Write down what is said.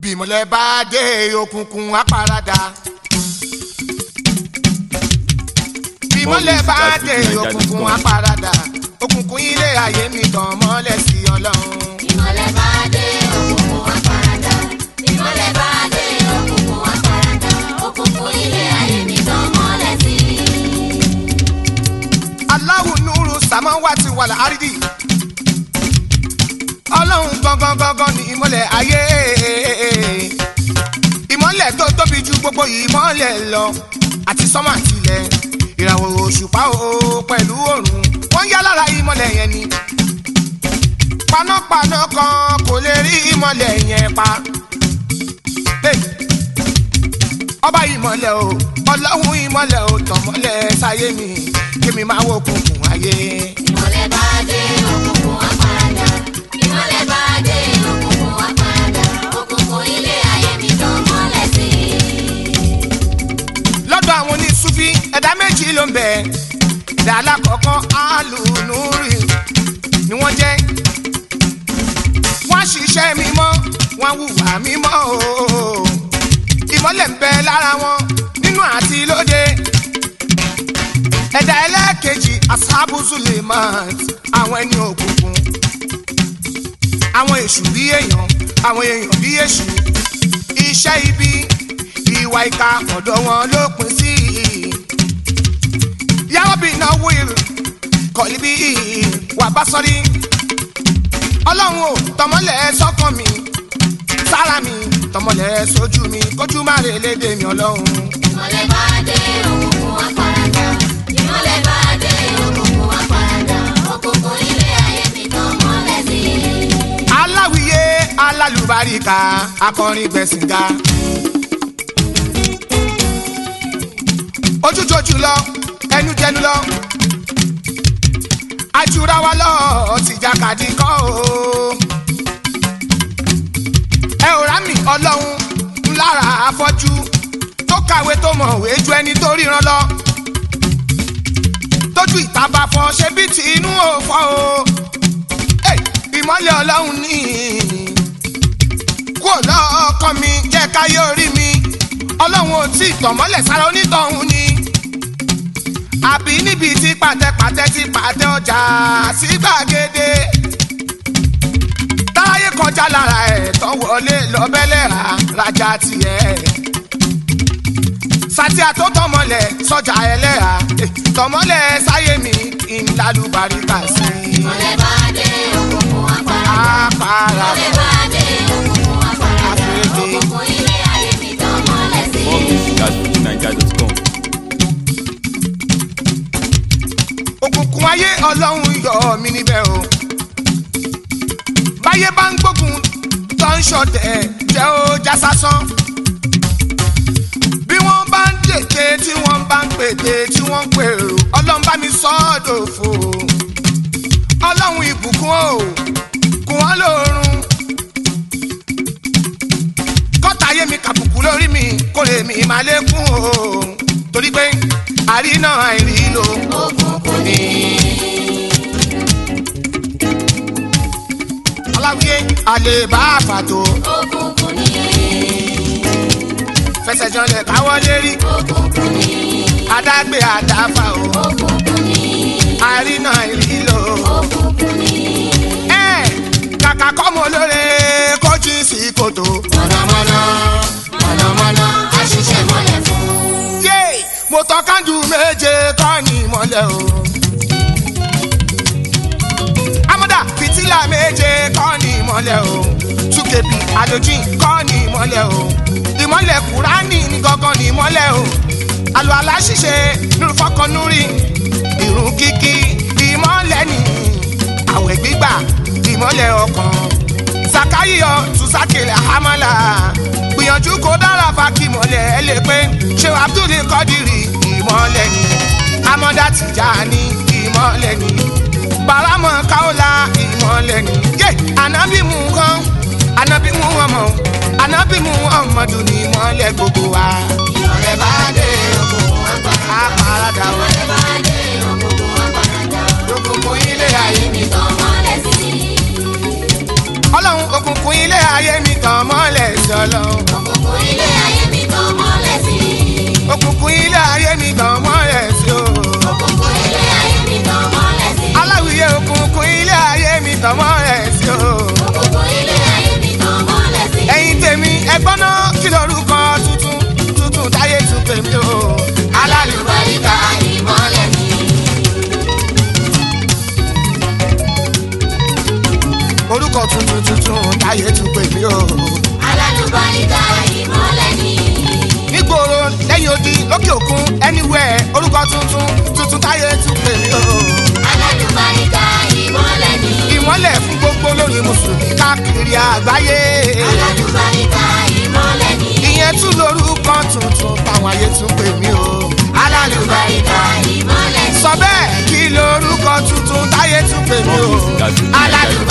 Bímọlẹ̀ bá dé òkùnkùn á paradà. Bímọlẹ̀ bá dé òkùnkùn á paradà. Òkùnkùn ilé ayé mi tàn mọ́lẹ̀ sí Ọlọ́run. Bímọlẹ̀ bá dé òkùnkùn á paradà. Bímọlẹ̀ bá dé òkùnkùn á paradà. Òkùnkùn ilé ayé mi tàn mọ́lẹ̀ sí. Allahu nuru samawati wal ardi. Ọlọ́run gangan ni ìmọ́lẹ̀ ayé. Ìmọ́lẹ̀ tó tóbi ju gbogbo ìmọ́lẹ̀ lọ. Àti sánmọ̀ àti ilẹ̀. Ìràwọ̀ òṣùpá o pẹ̀lú òrùn. Wọ́n yá lára ìmọ́lẹ̀ yẹn ni. Panápaná kan kò lè rí ìmọ́lẹ̀ yẹn pa. Ọba ìmọ́lẹ̀ o, Ọlọ́run ìmọ́lẹ̀ o, tàn mọ́lẹ̀ sáyé mi. Kémi máa wo òkùnkùn ayé. Bímọlẹ̀ bá dé òkùnkùn á paradà. Bímọlẹ̀ bá dé òkùnkùn á paradà. Òkùnkùn ilé ayé mi tàn mọ́lẹ̀ sí. Lọ́dọ̀ àwọn onísúfí ẹ̀dá méjì ló ń bẹ. Ẹ̀dá alákọ̀ọ́kọ́ alùnúrì ni wọ́n jẹ́. Wọ́n ṣiṣẹ́ mímọ́, wọ́n hùwà mímọ́ o. Ìmọ́lẹ̀ ń bẹ lára wọn nínú àti lóde. Ẹ̀dá ẹlẹ́ẹ̀kejì asábù Suleiman, àwọn ẹni òkùnkùn. Àwọn èṣù bí èèyàn, àwọn èèyàn bí èṣù. Iṣẹ́ ibi, ìwà ìka ọ̀dọ̀ wọn ló pín sí. Yàrá bí náwó kọ̀lí bí wà bá sọ́rí. Ọlọ́run ò tọmọlẹ̀ sọ́kàn mi, sára mi, tọmọlẹ̀ sójú mi, kójú má rè lédè mi Ọlọ́run. Bímọlẹ̀ bá dé òkùnkùn á paradà. Bímọlẹ̀ bá dé òkùnkùn á paradà. Òkùnkùn ilé ayé mi tàn mọ́lẹ̀ sí. Aláwìyé alálùbáríkà akọrin gbẹ̀sìngà. Ojújojú lọ ẹnu jẹnu lọ. Ajúra wa lọ ti jàkadì kọ́ o. Ẹ ò rá mi Ọlọ́run lára afọ́jú tó kàwé tó mọ̀wé ju ẹni tó ríran lọ. Tójú ìta bá fọ́ ṣe bí ti inú ò fọ́ o. Ìmọ́lẹ̀ Ọlọ́run ní kúrò lọ́kàn mi jẹ́ káyé orí mi. Ọlọ́run ò tí ì tọ̀mọ́lẹ̀ sára onítọ̀hún ni. Àbí níbi tí pàtẹ́pàtẹ́ ti pàtẹ́ ọjà sí gbàgede. Táyé kọjá lára ẹ̀ tán wọlé lọ́bẹ̀lẹ̀ rajà tiẹ̀. Sátìá tó tọmọlẹ̀ sọ́jà ẹlẹ́ra tọmọlẹ̀ sáyé mi kí n lálùbáríkà sí. Bímọlẹ̀ bá dé òkùnkùn á paradà. Bímọlẹ̀ bá dé òkùnkùn á paradà. Òkùnkùn ilé ayé mi tàn mọ́lẹ̀ sí. Moremusic@fujininja.com. Òkùnkùn ayé Ọlọ́run yọ mí níbẹ̀ o. Báyé bá ń gbógun tó ń ṣọ̀tẹ̀ jẹ́ ó já sásán. Bí wọ́n bá ń dèké tí wọ́n bá ń pète tí wọ́n ń pèrò Ọlọ́run bá mi sọ́ọ̀dọ̀ fò. Ọlọ́run ìbùkún o kún wọ́n lórun. Kọ́tà ayé mi kàbùkù lórí mi kórè mi máa lékún o. Torí pé àríná àìrí lò òkùnkùn ni. Aláwíyé àlè bá àfàtò Òkùnkùn ni. fẹsẹ̀ janlẹ̀ káwọ́ lérí. Òkùnkùn ni. Adágbé àdáfà o. Òkùnkùn ni. Àríná àìrí lò. Òkùnkùn ni. Kàkà kọ́mọ lóore kó jí sí kòtò. Mọ̀nàmọ́ná mọ̀nàmọ́ná á ṣiṣẹ́ mọ́lẹ̀ fún. Yé mo tọ́ kándù méje kọ́ ní ìmọ́lẹ̀ o. Amọ́dà fìtílà méje kọ́ ní ìmọ́lẹ̀ o. Túkèbí àlòjìn kọ́ ní ìmọ́lẹ̀ o. Ìmọ́lẹ̀ Kùránì ní gangan ní ìmọ́lẹ̀ o. Àlùwàlá ṣíṣe nínú fọkànnúrí. Ìrun kíkí ìmọ́lẹ̀ ni. Àwẹ̀ gbígbà ìmọ́lẹ̀ ọkàn. Sàkáyíyọ tùsákèlè àhámọ́là. Gbìyànjú kó dára fa kí ìmọ́lẹ̀ ẹ lè pé. Ṣé Abdul Kọ́dírì ìmọ́lẹ̀ ni. Amọ́dá Tìjàní ìmọ́lẹ̀ ni. Bàrámọ̀ Káólà ìmọ́lẹ̀ ni. Yé ànábì mú kan, ànábì mú ọmọ, ànábì mú ọmọdù ní ìmọ́lẹ̀ gbogbo wa. Bímọlẹ̀ bá dé òkùnkùn á paradà. Àpàràdà wọn. Bímọlẹ̀ bá dé òkùnkùn á paradà. Òkùnkùn ilé ayé mi. Mi tàn mọ́lẹ̀ sí. Ọlọ́run òkùnkùn ilé ayé mi tàn mọ́lẹ̀ sọ. ọlọ́run. òkùnkùn ilé ayé mi tàn mọ́lẹ̀ sí. òkùnkùn ilé ayé mi tàn mọ́lẹ̀ sí o. òkùnkùn ilé ayé mi tàn mọ́lẹ̀ sí. aláwìyé òkùnkùn ilé ayé mi tàn mọ́lẹ̀ sí o. òkùnkùn ilé ayé mi tàn mọ́lẹ̀ sí. ẹ̀yin tèmi ẹgbọ́n náà kí lorúkọ tuntun táyé tún pè mí o. alálùbáríkà ìmọ́lẹ̀ ni. orúkọ tuntun táyé tún pè mí o. alálùbáríkà ìmọ́lẹ̀ ni. nígboro lẹ́yìn odi lókè òkun anywhere orúkọ tuntun táyé tún pè mí o. alálùbáríkà ìmọ́lẹ̀ ni. ìmọ́lẹ̀ fún gbogbo lórí mùsùlùmí káàkiri àgbáyé. alálùbáríkà ìmọ́lẹ̀ ni. ìyẹn tún lórúkọ tuntun táwọn ayé tún pè mí o. alálùbáríkà ìmọ́lẹ̀ ni. sọ bẹ́ẹ̀ kí lórúkọ tuntun táyé tún pè mí o. alálùbáríkà.